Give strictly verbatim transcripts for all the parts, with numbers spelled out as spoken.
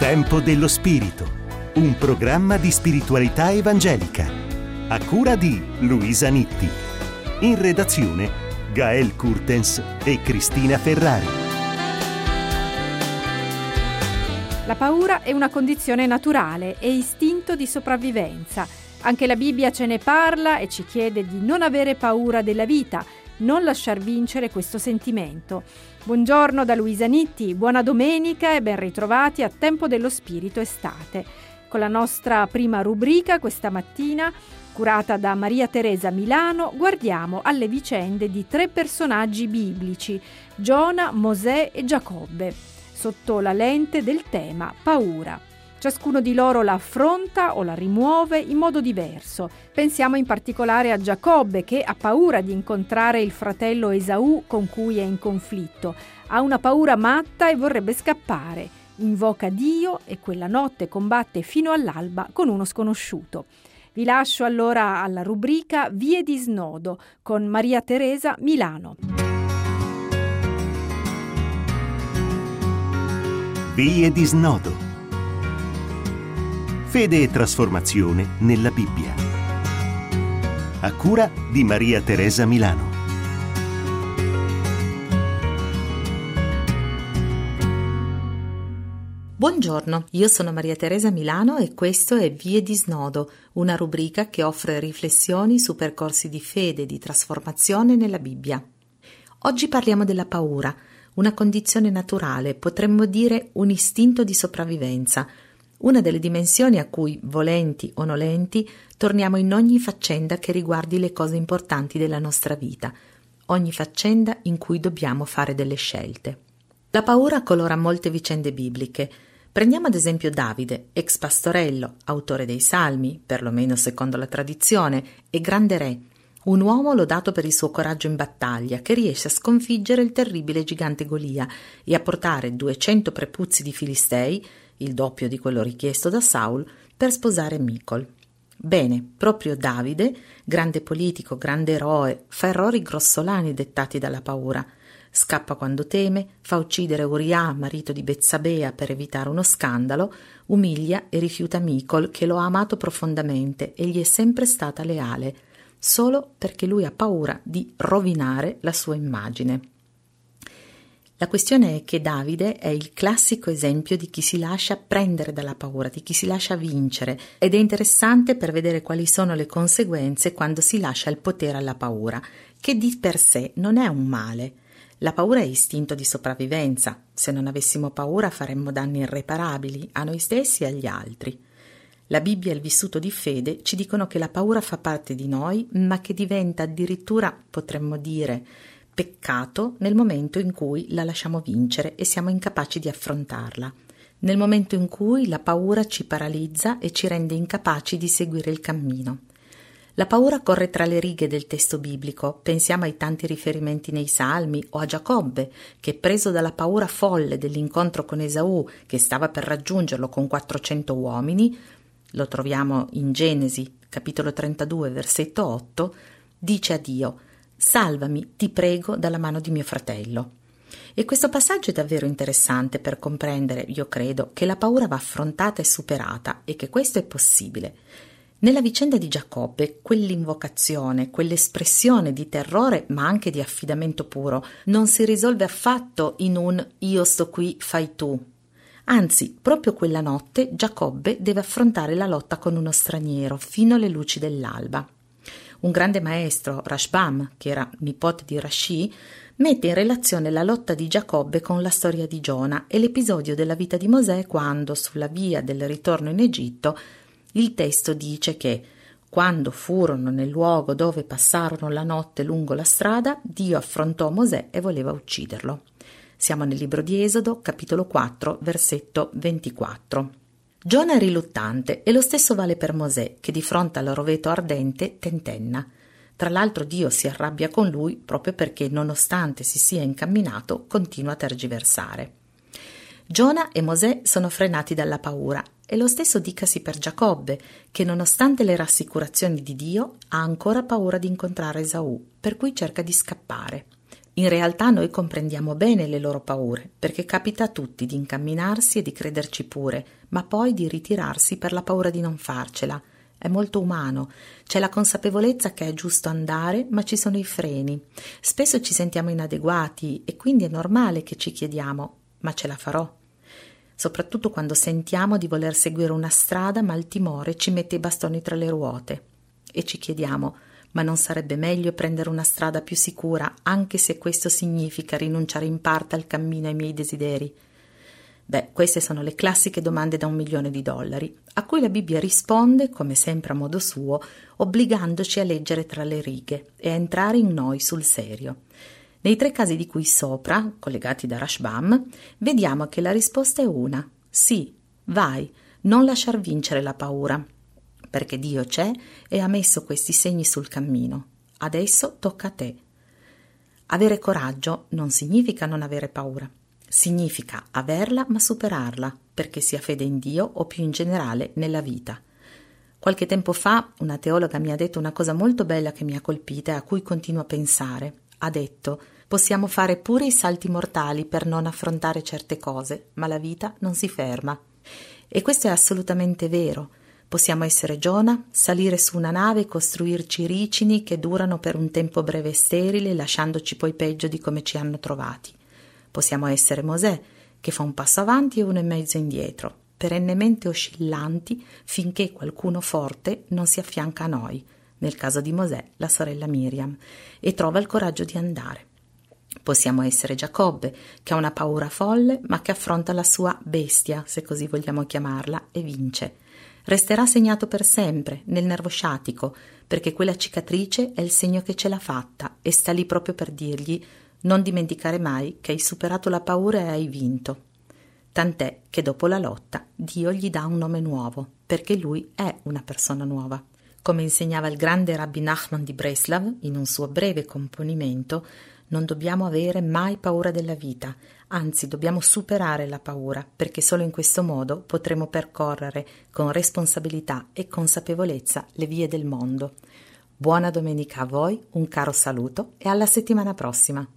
Tempo dello Spirito, un programma di spiritualità evangelica, a cura di Luisa Nitti. In redazione Gael Kurtens e Cristina Ferrari. La paura è una condizione naturale e istinto di sopravvivenza. Anche la Bibbia ce ne parla e ci chiede di non avere paura della vita, non lasciar vincere questo sentimento. Buongiorno da Luisa Nitti, buona domenica e ben ritrovati a Tempo dello Spirito Estate. Con la nostra prima rubrica questa mattina, curata da Maria Teresa Milano, guardiamo alle vicende di tre personaggi biblici, Giona, Mosè e Giacobbe, sotto la lente del tema paura. Ciascuno di loro la affronta o la rimuove in modo diverso. Pensiamo in particolare a Giacobbe, che ha paura di incontrare il fratello Esaù con cui è in conflitto. Ha una paura matta e vorrebbe scappare. Invoca Dio e quella notte combatte fino all'alba con uno sconosciuto. Vi lascio allora alla rubrica Vie di Snodo con Maria Teresa Milano. Vie di Snodo. Fede e trasformazione nella Bibbia. A cura di Maria Teresa Milano. Buongiorno, io sono Maria Teresa Milano e questo è Vie di Snodo, una rubrica che offre riflessioni su percorsi di fede e di trasformazione nella Bibbia. Oggi parliamo della paura, una condizione naturale, potremmo dire un istinto di sopravvivenza, una delle dimensioni a cui, volenti o nolenti, torniamo in ogni faccenda che riguardi le cose importanti della nostra vita, ogni faccenda in cui dobbiamo fare delle scelte. La paura colora molte vicende bibliche. Prendiamo ad esempio Davide, ex pastorello, autore dei Salmi, perlomeno secondo la tradizione, e grande re, un uomo lodato per il suo coraggio in battaglia, che riesce a sconfiggere il terribile gigante Golia e a portare duecento prepuzzi di Filistei, il doppio di quello richiesto da Saul, per sposare Micol. Bene, proprio Davide, grande politico, grande eroe, fa errori grossolani dettati dalla paura. Scappa quando teme, fa uccidere Uria, marito di Betsabea, per evitare uno scandalo, umilia e rifiuta Micol, che lo ha amato profondamente e gli è sempre stata leale, solo perché lui ha paura di rovinare la sua immagine. La questione è che Davide è il classico esempio di chi si lascia prendere dalla paura, di chi si lascia vincere, ed è interessante per vedere quali sono le conseguenze quando si lascia il potere alla paura, che di per sé non è un male. La paura è istinto di sopravvivenza. Se non avessimo paura faremmo danni irreparabili a noi stessi e agli altri. La Bibbia e il vissuto di fede ci dicono che la paura fa parte di noi, ma che diventa addirittura, potremmo dire, peccato nel momento in cui la lasciamo vincere e siamo incapaci di affrontarla, nel momento in cui la paura ci paralizza e ci rende incapaci di seguire il cammino. La paura corre tra le righe del testo biblico, pensiamo ai tanti riferimenti nei Salmi o a Giacobbe, che preso dalla paura folle dell'incontro con Esaù, che stava per raggiungerlo con quattrocento uomini, lo troviamo in Genesi, capitolo trentadue, versetto otto, dice a Dio: «Salvami, ti prego, dalla mano di mio fratello». E questo passaggio è davvero interessante per comprendere, io credo, che la paura va affrontata e superata e che questo è possibile. Nella vicenda di Giacobbe, quell'invocazione, quell'espressione di terrore, ma anche di affidamento puro, non si risolve affatto in un «io sto qui, fai tu». Anzi, proprio quella notte Giacobbe deve affrontare la lotta con uno straniero fino alle luci dell'alba. Un grande maestro, Rashbam, che era nipote di Rashi, mette in relazione la lotta di Giacobbe con la storia di Giona e l'episodio della vita di Mosè quando, sulla via del ritorno in Egitto, il testo dice che quando furono nel luogo dove passarono la notte lungo la strada, Dio affrontò Mosè e voleva ucciderlo. Siamo nel libro di Esodo, capitolo quattro, versetto ventiquattro. Giona è riluttante e lo stesso vale per Mosè, che di fronte al roveto ardente tentenna. Tra l'altro Dio si arrabbia con lui proprio perché, nonostante si sia incamminato, continua a tergiversare. Giona e Mosè sono frenati dalla paura e lo stesso dicasi per Giacobbe, che nonostante le rassicurazioni di Dio ha ancora paura di incontrare Esaù, per cui cerca di scappare. In realtà noi comprendiamo bene le loro paure, perché capita a tutti di incamminarsi e di crederci pure, ma poi di ritirarsi per la paura di non farcela. È molto umano, c'è la consapevolezza che è giusto andare, ma ci sono i freni. Spesso ci sentiamo inadeguati e quindi è normale che ci chiediamo: ma ce la farò? Soprattutto quando sentiamo di voler seguire una strada, ma il timore ci mette i bastoni tra le ruote. E ci chiediamo: ma non sarebbe meglio prendere una strada più sicura, anche se questo significa rinunciare in parte al cammino ai miei desideri? Beh, queste sono le classiche domande da un milione di dollari, a cui la Bibbia risponde, come sempre a modo suo, obbligandoci a leggere tra le righe e a entrare in noi sul serio. Nei tre casi di cui sopra, collegati da Rashbam, vediamo che la risposta è una: sì, vai, non lasciar vincere la paura, perché Dio c'è e ha messo questi segni sul cammino. Adesso tocca a te. Avere coraggio non significa non avere paura. Significa averla ma superarla, perché sia fede in Dio o più in generale nella vita. Qualche tempo fa una teologa mi ha detto una cosa molto bella che mi ha colpita e a cui continuo a pensare. Ha detto: possiamo fare pure i salti mortali per non affrontare certe cose, ma la vita non si ferma. E questo è assolutamente vero. Possiamo essere Giona, salire su una nave e costruirci ricini che durano per un tempo breve e sterile, lasciandoci poi peggio di come ci hanno trovati. Possiamo essere Mosè, che fa un passo avanti e uno e mezzo indietro, perennemente oscillanti finché qualcuno forte non si affianca a noi, nel caso di Mosè la sorella Miriam, e trova il coraggio di andare. Possiamo essere Giacobbe, che ha una paura folle ma che affronta la sua bestia, se così vogliamo chiamarla, e vince. Resterà segnato per sempre nel nervo sciatico, perché quella cicatrice è il segno che ce l'ha fatta e sta lì proprio per dirgli: non dimenticare mai che hai superato la paura e hai vinto. Tant'è che dopo la lotta Dio gli dà un nome nuovo, perché lui è una persona nuova. Come insegnava il grande Rabbi Nachman di Breslav in un suo breve componimento, non dobbiamo avere mai paura della vita, anzi dobbiamo superare la paura, perché solo in questo modo potremo percorrere con responsabilità e consapevolezza le vie del mondo. Buona domenica a voi, un caro saluto e alla settimana prossima.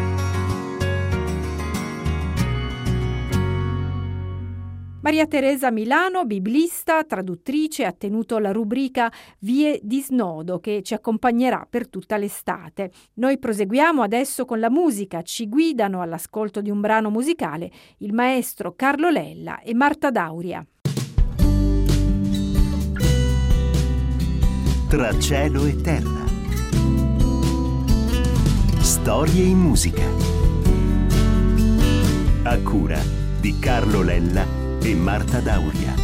Maria Teresa Milano, biblista, traduttrice, ha tenuto la rubrica Vie di Snodo che ci accompagnerà per tutta l'estate. Noi proseguiamo adesso con la musica. Ci guidano all'ascolto di un brano musicale il maestro Carlo Lella e Marta Dauria. Tra cielo e terra. Storie in musica. A cura di Carlo Lella e Marta Dauria.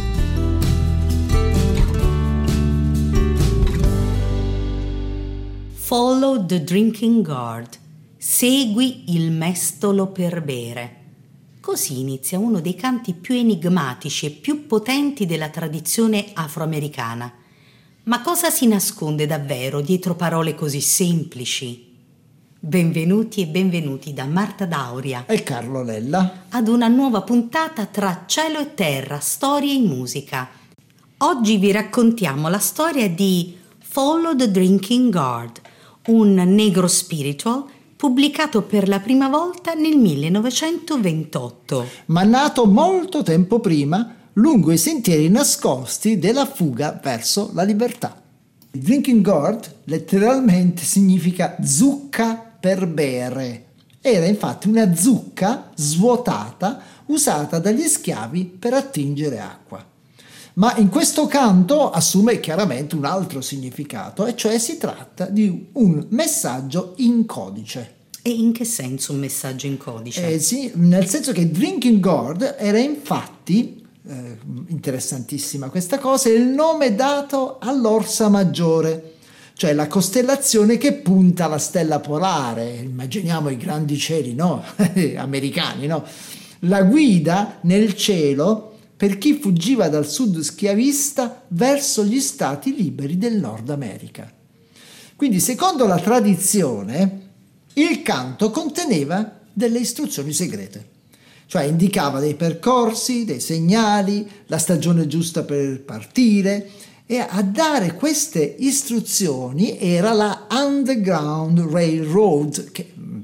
Follow the drinking gourd. Segui il mestolo per bere. Così inizia uno dei canti più enigmatici e più potenti della tradizione afroamericana. Ma cosa si nasconde davvero dietro parole così semplici? Benvenuti e benvenuti da Marta Dauria e Carlo Lella ad una nuova puntata tra cielo e terra, storie in musica. Oggi vi raccontiamo la storia di Follow the Drinking Gourd, un negro spiritual pubblicato per la prima volta nel millenovecentoventotto, ma nato molto tempo prima lungo i sentieri nascosti della fuga verso la libertà. Il drinking gourd letteralmente significa zucca per bere. Era infatti una zucca svuotata usata dagli schiavi per attingere acqua. Ma in questo canto assume chiaramente un altro significato, e cioè si tratta di un messaggio in codice. E in che senso un messaggio in codice? Eh sì, nel senso che drinking gourd era infatti Eh, interessantissima questa cosa, è il nome dato all'Orsa Maggiore, cioè la costellazione che punta alla stella polare. Immaginiamo i grandi cieli, no? americani, no? La guida nel cielo per chi fuggiva dal sud schiavista verso gli stati liberi del Nord America. Quindi, secondo la tradizione, il canto conteneva delle istruzioni segrete. Cioè indicava dei percorsi, dei segnali, la stagione giusta per partire, e a dare queste istruzioni era la Underground Railroad, che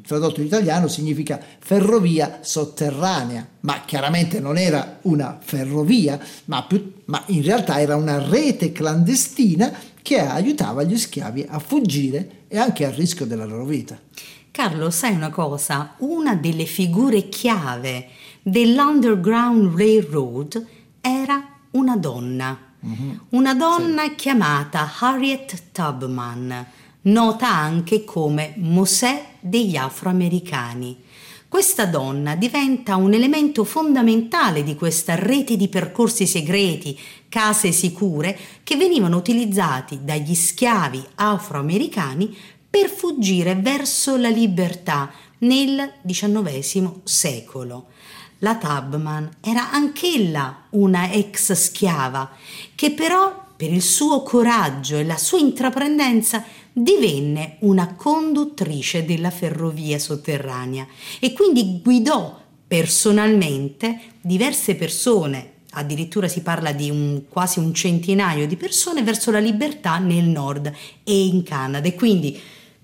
tradotto in italiano significa ferrovia sotterranea, ma chiaramente non era una ferrovia, ma, più, ma in realtà era una rete clandestina che aiutava gli schiavi a fuggire e anche a rischio della loro vita. Carlo, sai una cosa? Una delle figure chiave dell'Underground Railroad era una donna, mm-hmm. una donna sì. chiamata Harriet Tubman, nota anche come Mosè degli afroamericani. Questa donna diventa un elemento fondamentale di questa rete di percorsi segreti, case sicure, che venivano utilizzati dagli schiavi afroamericani per fuggire verso la libertà nel diciannovesimo secolo. La Tubman era anch'ella una ex schiava che però per il suo coraggio e la sua intraprendenza divenne una conduttrice della ferrovia sotterranea e quindi guidò personalmente diverse persone, addirittura si parla di un, quasi un centinaio di persone, verso la libertà nel nord e in Canada. E quindi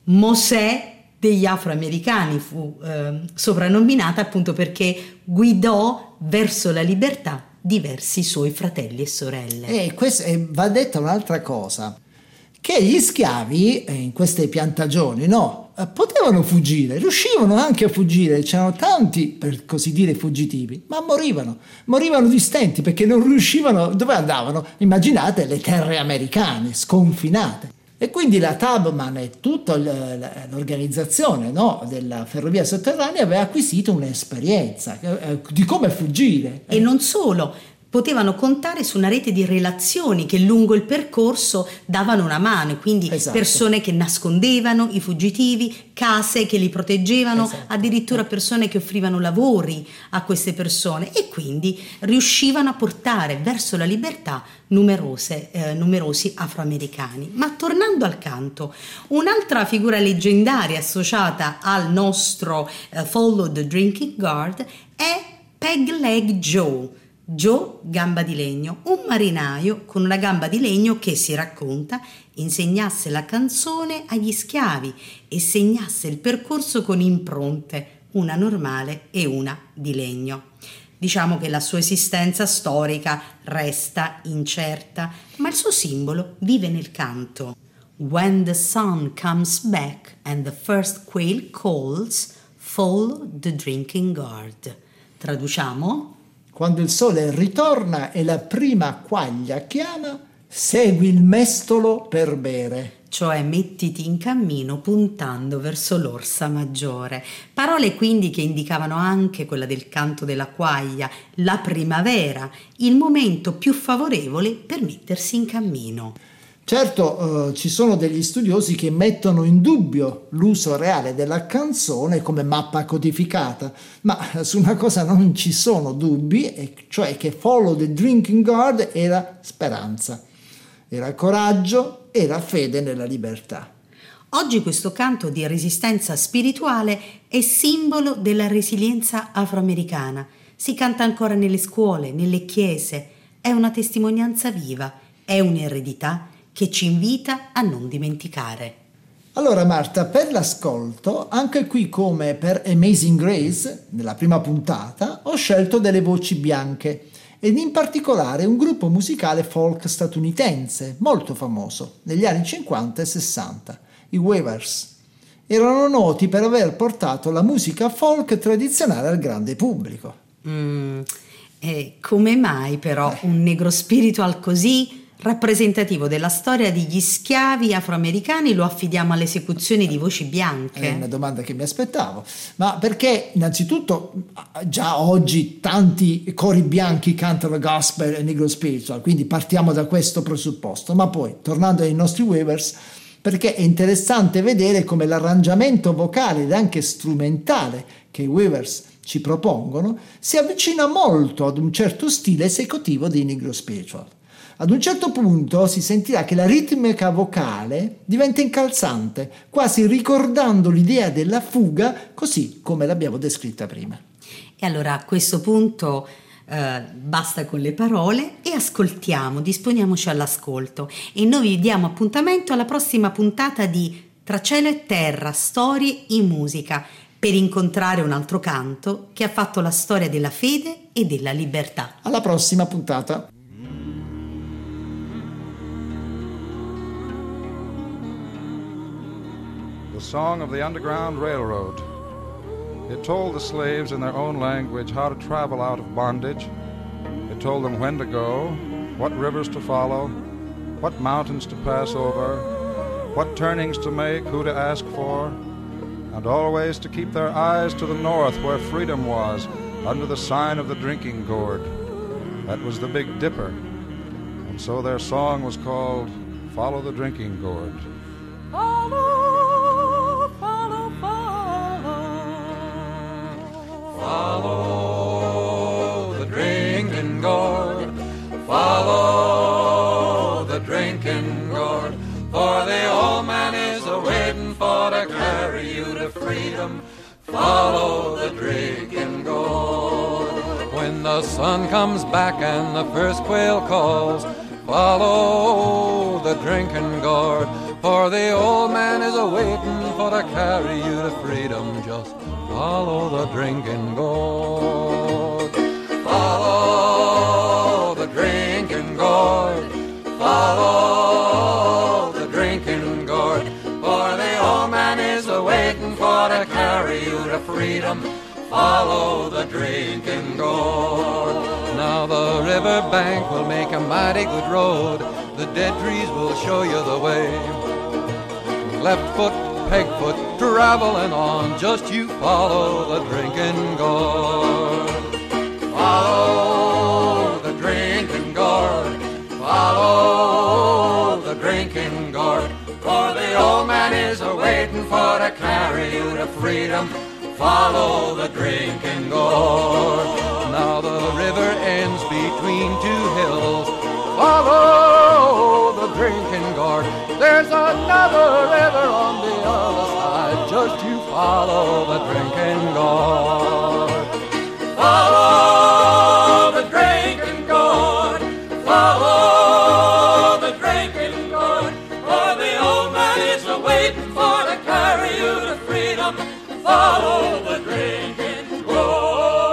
Mosè degli afroamericani fu eh, soprannominata appunto perché guidò verso la libertà diversi suoi fratelli e sorelle. E questo, e va detta un'altra cosa, che gli schiavi in queste piantagioni no, potevano fuggire, riuscivano anche a fuggire, c'erano tanti per così dire fuggitivi, ma morivano, morivano di stenti perché non riuscivano, dove andavano? Immaginate le terre americane sconfinate. E quindi la Tubman e tutta l'organizzazione no, della ferrovia sotterranea aveva acquisito un'esperienza eh, di come fuggire. E non solo, potevano contare su una rete di relazioni che lungo il percorso davano una mano, quindi esatto. persone che nascondevano i fuggitivi, case che li proteggevano, esatto. addirittura persone che offrivano lavori a queste persone e quindi riuscivano a portare verso la libertà numerose, eh, numerosi afroamericani. Ma tornando al canto, un'altra figura leggendaria associata al nostro eh, Follow the Drinking Guard è Peg Leg Joe. Joe, gamba di legno, un marinaio con una gamba di legno che, si racconta, insegnasse la canzone agli schiavi e segnasse il percorso con impronte, una normale e una di legno. Diciamo che la sua esistenza storica resta incerta, ma il suo simbolo vive nel canto. When the sun comes back and the first quail calls, follow the drinking guard. Traduciamo? Quando il sole ritorna e la prima quaglia chiama, segui il mestolo per bere. Cioè mettiti in cammino puntando verso l'orsa maggiore. Parole quindi che indicavano anche quella del canto della quaglia, la primavera, il momento più favorevole per mettersi in cammino. Certo, eh, ci sono degli studiosi che mettono in dubbio l'uso reale della canzone come mappa codificata, ma su una cosa non ci sono dubbi, e cioè che Follow the Drinking Guard era speranza, era coraggio, era fede nella libertà. Oggi questo canto di resistenza spirituale è simbolo della resilienza afroamericana. Si canta ancora nelle scuole, nelle chiese, è una testimonianza viva, è un'eredità che ci invita a non dimenticare. Allora Marta, per l'ascolto, anche qui come per Amazing Grace, nella prima puntata, ho scelto delle voci bianche ed in particolare un gruppo musicale folk statunitense molto famoso negli anni cinquanta e sessanta, i Wailers. Erano noti per aver portato la musica folk tradizionale al grande pubblico. Mm, e come mai però eh. un negro spiritual così rappresentativo della storia degli schiavi afroamericani lo affidiamo alle esecuzioni di voci bianche? È una domanda che mi aspettavo, ma perché innanzitutto già oggi tanti cori bianchi cantano gospel e negro spiritual, quindi partiamo da questo presupposto, ma poi tornando ai nostri Wailers, perché è interessante vedere come l'arrangiamento vocale ed anche strumentale che i Wailers ci propongono si avvicina molto ad un certo stile esecutivo dei negro spiritual. Ad un certo punto si sentirà che la ritmica vocale diventa incalzante, quasi ricordando l'idea della fuga, così come l'abbiamo descritta prima. E allora a questo punto eh, basta con le parole e ascoltiamo, disponiamoci all'ascolto. E noi vi diamo appuntamento alla prossima puntata di Tra cielo e terra, storie in musica, per incontrare un altro canto che ha fatto la storia della fede e della libertà. Alla prossima puntata. The song of the Underground Railroad. It told the slaves in their own language how to travel out of bondage. It told them when to go, what rivers to follow, what mountains to pass over, what turnings to make, who to ask for, and always to keep their eyes to the north where freedom was, under the sign of the drinking gourd. That was the Big Dipper. And so their song was called Follow the Drinking Gourd. Follow, follow, follow. Follow the drinking gourd. Follow the drinking gourd. For the old man is a-waiting for to carry you to freedom. Follow the drinking gourd. When the sun comes back and the first quail calls, follow the drinking gourd. For the old man is a-waiting for to carry you to freedom. Just follow the drinking gourd. Follow the drinking gourd. Follow the drinking gourd. For the old man is a-waiting for to carry you to freedom. Follow the drinking gourd. Now the river bank will make a mighty good road. The dead trees will show you the way. Left foot, peg foot, traveling on. Just you follow the drinking gourd. Follow the drinking gourd. Follow the drinking gourd. For the old man is a-waiting for to carry you to freedom. Follow the drinking gourd. Now the river ends between two hills. Follow the drinking gourd. There's another river on the other side. Just you follow the drinking gourd. Follow the drinking gourd. Follow the drinking gourd. For the old man is a-waiting for to carry you to freedom. Follow the drinking gourd.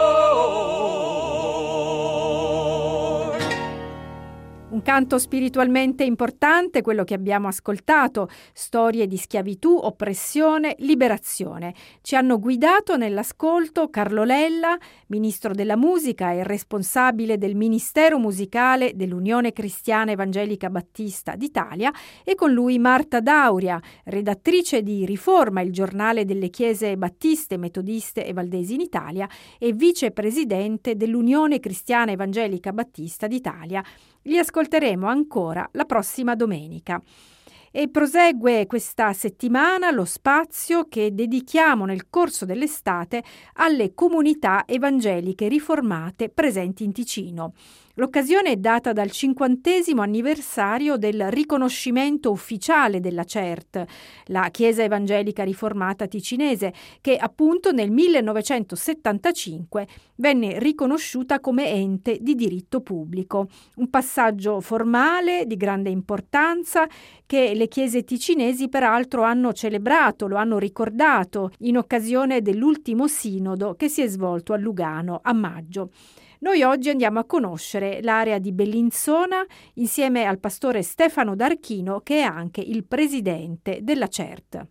Un canto spiritualmente importante, quello che abbiamo ascoltato, storie di schiavitù, oppressione, liberazione. Ci hanno guidato nell'ascolto Carlo Lella, ministro della musica e responsabile del Ministero musicale dell'Unione Cristiana Evangelica Battista d'Italia, e con lui Marta Dauria, redattrice di Riforma, il giornale delle chiese battiste, metodiste e valdesi in Italia, e vicepresidente dell'Unione Cristiana Evangelica Battista d'Italia. Li ascolteremo ancora la prossima domenica. E prosegue questa settimana lo spazio che dedichiamo nel corso dell'estate alle comunità evangeliche riformate presenti in Ticino. L'occasione è data dal cinquantesimo anniversario del riconoscimento ufficiale della C E R T, la Chiesa Evangelica Riformata Ticinese, che appunto nel millenovecentosettantacinque venne riconosciuta come ente di diritto pubblico. Un passaggio formale di grande importanza che le chiese ticinesi peraltro hanno celebrato, lo hanno ricordato in occasione dell'ultimo sinodo che si è svolto a Lugano a maggio. Noi oggi andiamo a conoscere l'area di Bellinzona insieme al pastore Stefano D'Archino, che è anche il presidente della C E R T.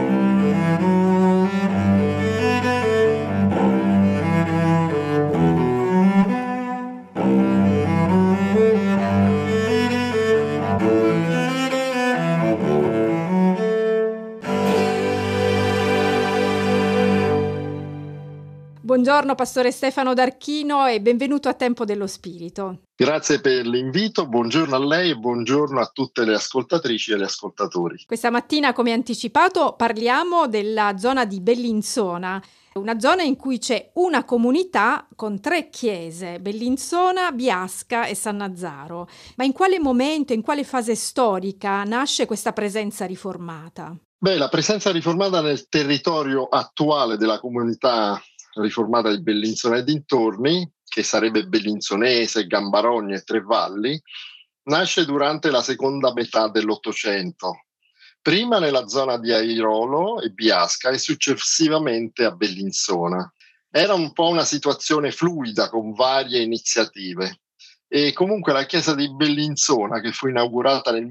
Buongiorno pastore Stefano D'Archino e benvenuto a Tempo dello Spirito. Grazie per l'invito, buongiorno a lei e buongiorno a tutte le ascoltatrici e gli ascoltatori. Questa mattina, come anticipato, parliamo della zona di Bellinzona, una zona in cui c'è una comunità con tre chiese, Bellinzona, Biasca e Sannazzaro. Ma in quale momento, in quale fase storica nasce questa presenza riformata? Beh, la presenza riformata nel territorio attuale della comunità riformata di Bellinzona e dintorni, che sarebbe Bellinzonese, Gambarogno e Tre Valli, nasce durante la seconda metà dell'Ottocento, prima nella zona di Airolo e Biasca e successivamente a Bellinzona. Era un po' una situazione fluida con varie iniziative. E comunque la chiesa di Bellinzona, che fu inaugurata nel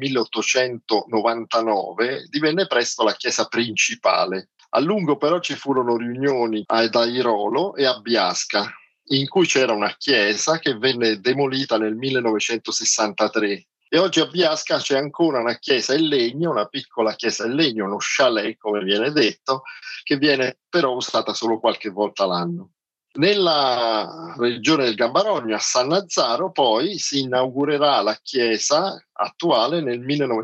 milleottocentonovantanove, divenne presto la chiesa principale. A lungo però ci furono riunioni ad Airolo e a Biasca, in cui c'era una chiesa che venne demolita nel millenovecentosessantatré. E oggi a Biasca c'è ancora una chiesa in legno, una piccola chiesa in legno, uno chalet come viene detto, che viene però usata solo qualche volta l'anno. Nella regione del Gambarogno, a Sannazzaro, poi si inaugurerà la chiesa attuale nel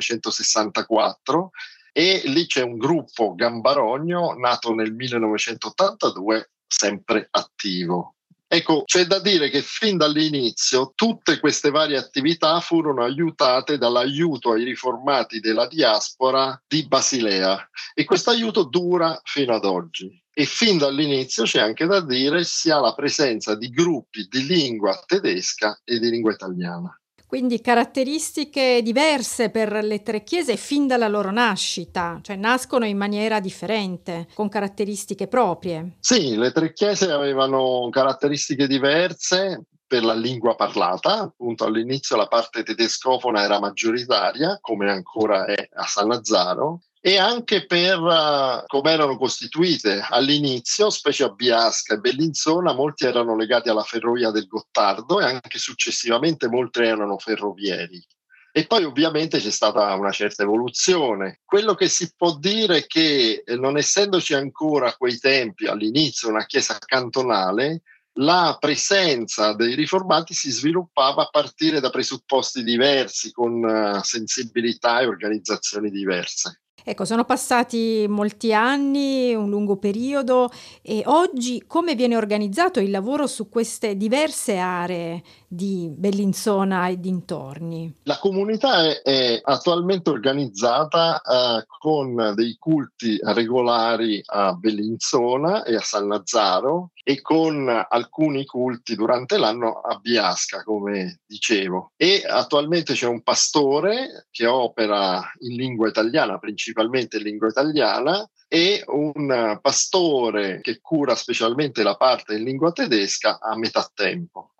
millenovecentosessantaquattro e lì c'è un gruppo Gambarogno nato nel millenovecentottantadue, sempre attivo. Ecco, c'è da dire che fin dall'inizio tutte queste varie attività furono aiutate dall'aiuto ai riformati della diaspora di Basilea e questo aiuto dura fino ad oggi. E fin dall'inizio c'è anche da dire si ha la presenza di gruppi di lingua tedesca e di lingua italiana. Quindi caratteristiche diverse per le tre chiese fin dalla loro nascita, cioè nascono in maniera differente, con caratteristiche proprie. Sì, le tre chiese avevano caratteristiche diverse per la lingua parlata. Appunto all'inizio la parte tedescofona era maggioritaria, come ancora è a Sannazzaro, e anche per uh, come erano costituite all'inizio, specie a Biasca e Bellinzona, molti erano legati alla ferrovia del Gottardo e anche successivamente molti erano ferrovieri. E poi ovviamente c'è stata una certa evoluzione. Quello che si può dire è che, eh, non essendoci ancora a quei tempi all'inizio una chiesa cantonale, la presenza dei riformati si sviluppava a partire da presupposti diversi, con uh, sensibilità e organizzazioni diverse. Ecco, sono passati molti anni, un lungo periodo, e oggi come viene organizzato il lavoro su queste diverse aree di Bellinzona e dintorni? La comunità è, è attualmente organizzata uh, con dei culti regolari a Bellinzona e a Sannazzaro e con alcuni culti durante l'anno a Biasca, come dicevo. E attualmente c'è un pastore che opera in lingua italiana, principalmente in lingua italiana, e un pastore che cura specialmente la parte in lingua tedesca a metà tempo.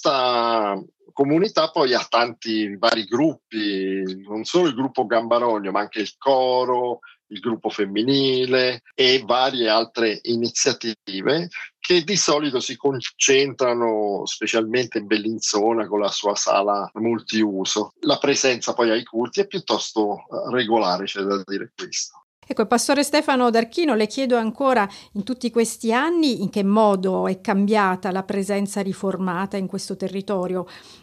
Questa comunità poi ha tanti vari gruppi, non solo il gruppo Gambarogno, ma anche il coro, il gruppo femminile e varie altre iniziative che di solito si concentrano specialmente in Bellinzona con la sua sala multiuso. La presenza poi ai culti è piuttosto regolare, c'è da dire questo. Ecco, Pastore Stefano D'Archino, le chiedo ancora, in tutti questi anni, in che modo è cambiata la presenza riformata in questo territorio?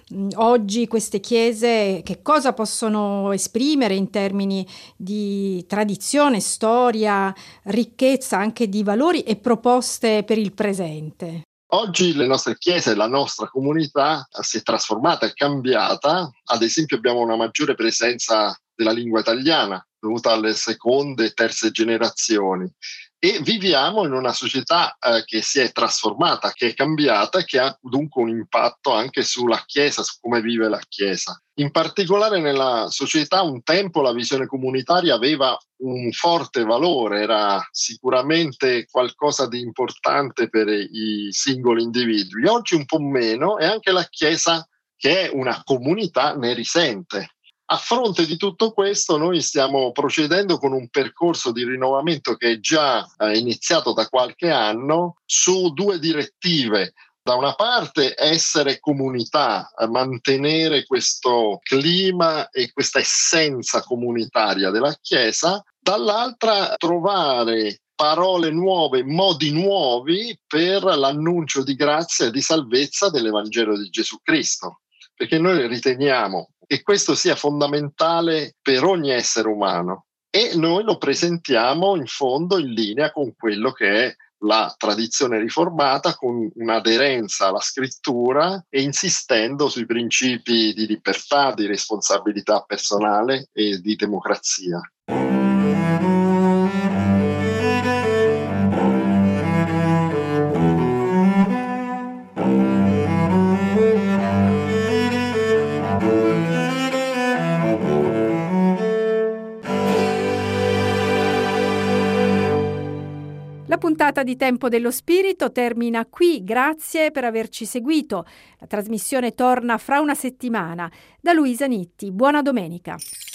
Oggi queste chiese che cosa possono esprimere in termini di tradizione, storia, ricchezza anche di valori e proposte per il presente? Oggi le nostre chiese, la nostra comunità si è trasformata, è cambiata. Ad esempio abbiamo una maggiore presenza della lingua italiana, dovuta alle seconde e terze generazioni. E viviamo in una società eh, che si è trasformata, che è cambiata e che ha dunque un impatto anche sulla Chiesa, su come vive la Chiesa. In particolare nella società un tempo la visione comunitaria aveva un forte valore, era sicuramente qualcosa di importante per i singoli individui. Oggi un po' meno, e anche la Chiesa, che è una comunità, ne risente. A fronte di tutto questo noi stiamo procedendo con un percorso di rinnovamento che è già eh, iniziato da qualche anno su due direttive. Da una parte essere comunità, mantenere questo clima e questa essenza comunitaria della Chiesa, dall'altra trovare parole nuove, modi nuovi per l'annuncio di grazia e di salvezza dell'Evangelo di Gesù Cristo. Perché noi riteniamo che questo sia fondamentale per ogni essere umano e noi lo presentiamo in fondo in linea con quello che è la tradizione riformata, con un'aderenza alla scrittura e insistendo sui principi di libertà, di responsabilità personale e di democrazia. puntata di Tempo dello Spirito termina qui. Grazie per averci seguito. La trasmissione torna fra una settimana. Da Luisa Nitti. Buona domenica.